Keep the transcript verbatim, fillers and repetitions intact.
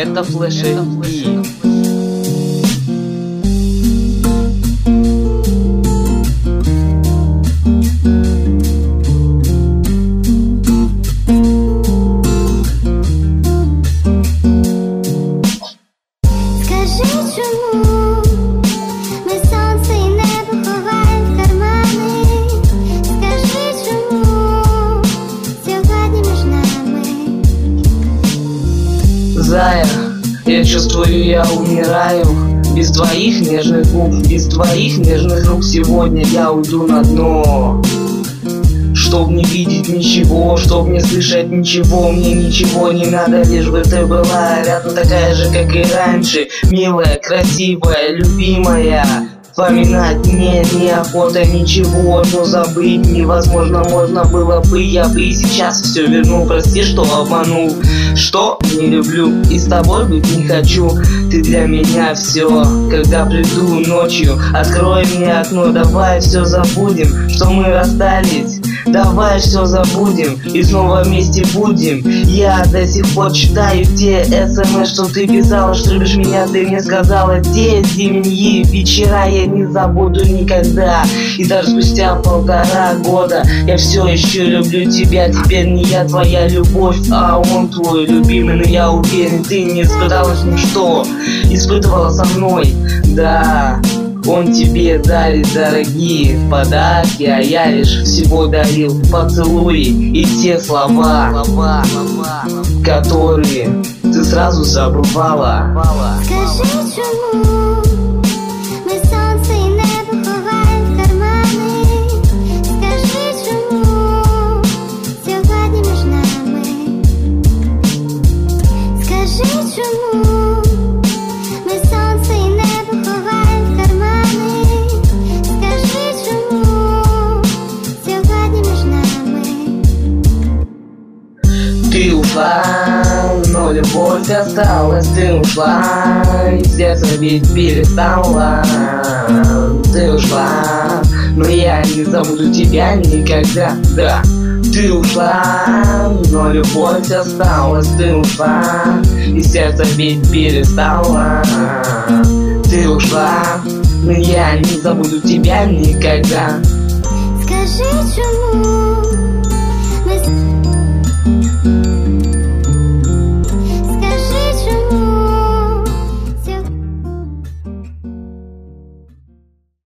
Это Flash эйч ди. Зая, я чувствую, я умираю. Без твоих нежных губ, без твоих нежных рук сегодня я уйду на дно. Чтоб не видеть ничего, чтоб не слышать ничего, мне ничего не надо, лишь бы ты была рядом, такая же, как и раньше. Милая, красивая, любимая. Вспоминать мне неохота ничего, но забыть невозможно, можно было бы. Я бы и сейчас все вернул, прости, что обманул. Что? Не люблю и с тобой быть не хочу. Ты для меня все, когда приду ночью. Открой мне окно, давай все забудем, что мы расстались. Давай все забудем и снова вместе будем. Я до сих пор читаю те смс, что ты писала, что любишь меня, ты мне сказала. Те зимние вечера я не забуду никогда. И даже спустя полтора года я все еще люблю тебя. Теперь не я твоя любовь, а он твой любимый. Но я уверен, ты не испытала с ним, что испытывала со мной. Да, он тебе дарит дорогие подарки, а я лишь всего дарил поцелуи и те слова, слова, слова, которые ты сразу забывала. Скажи, чому ми сонце і небо ховаємо в кармани? Скажи, чому сьогодні між нами? Скажи, чому ми сонце і небо ховаємо в кармани? Скажи, чому сьогодні між нами? Ты ушла, но любовь осталась. Ты ушла, и сердце бить перестало. Ты ушла, но я не забуду тебя никогда. Да, ты ушла, но любовь осталась. Ты ушла, и сердце бить перестало. Ты ушла, но я не забуду тебя никогда. Скажи, чому